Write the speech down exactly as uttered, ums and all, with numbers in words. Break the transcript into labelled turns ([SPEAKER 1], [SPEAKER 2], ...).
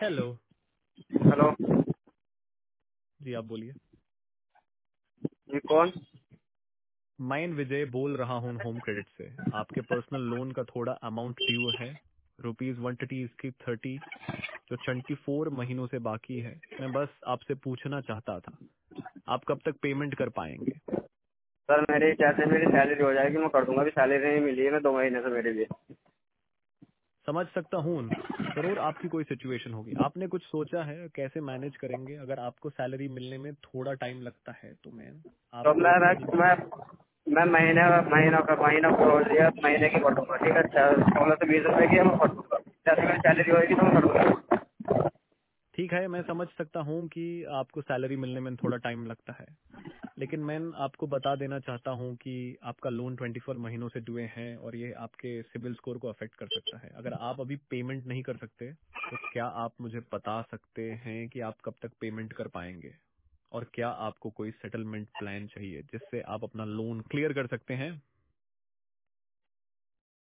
[SPEAKER 1] Hello.
[SPEAKER 2] Hello.
[SPEAKER 1] जी आप बोलिए।
[SPEAKER 2] जी कौन?
[SPEAKER 1] मैं विजय बोल रहा हूँ होम क्रेडिट से। आपके पर्सनल लोन का थोड़ा अमाउंट ड्यू है, रुपीज वन थर्टी इसकी थर्टी, जो ट्वेंटी फोर महीनों से बाकी है। मैं बस आपसे पूछना चाहता था, आप कब तक पेमेंट कर पाएंगे?
[SPEAKER 2] सर मेरी जैसे मेरी सैलरी हो जाएगी मैं कर दूंगा। अभी सैलरी नहीं मिली है मैं दो महीने से मेरे लिए।
[SPEAKER 1] समझ सकता हूँ, जरूर आपकी कोई सिचुएशन होगी। आपने कुछ सोचा है कैसे मैनेज करेंगे? अगर आपको सैलरी मिलने में थोड़ा टाइम लगता है तो मैं
[SPEAKER 2] तो
[SPEAKER 1] आपको
[SPEAKER 2] मैं मैं
[SPEAKER 1] अपना
[SPEAKER 2] मैं मैं महीने महीना का महीना को हो दिया महीने की कर दूंगा। ठीक है, सोलह से बीस रुपए की है, मैं कर दूंगा। जैसे मेरी सैलरी होगी तो मैं कर दूंगा।
[SPEAKER 1] ठीक है, मैं समझ सकता हूँ कि आपको सैलरी मिलने में थोड़ा टाइम लगता है, लेकिन मैं आपको बता देना चाहता हूँ कि आपका लोन ट्वेंटी फोर महीनों से डुए हैं और ये आपके सिबिल स्कोर को अफेक्ट कर सकता है। अगर आप अभी पेमेंट नहीं कर सकते तो क्या आप मुझे बता सकते हैं कि आप कब तक पेमेंट कर पाएंगे, और क्या आपको कोई सेटलमेंट प्लान चाहिए जिससे आप अपना लोन क्लियर कर सकते हैं?